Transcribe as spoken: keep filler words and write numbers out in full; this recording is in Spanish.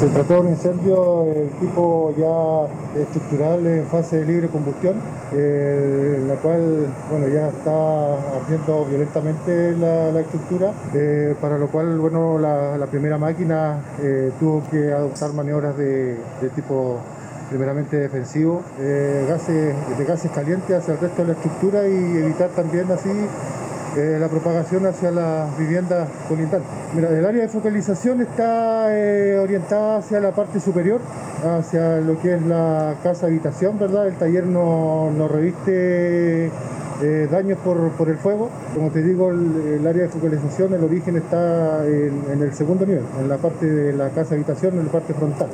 Se trató de un incendio de tipo ya estructural en fase de libre combustión, eh, en la cual bueno, ya está ardiendo violentamente la, la estructura, eh, para lo cual bueno, la, la primera máquina eh, tuvo que adoptar maniobras de, de tipo primeramente defensivo, eh, gases, de gases calientes hacia el resto de la estructura y evitar también así eh, la propagación hacia las viviendas colindantes. Mira, el área de focalización está eh, orientada hacia la parte superior, hacia lo que es la casa habitación, ¿verdad? El taller no, no reviste eh, daños por, por el fuego. Como te digo, el, el área de focalización, el origen está en, en el segundo nivel, en la parte de la casa habitación, en la parte frontal.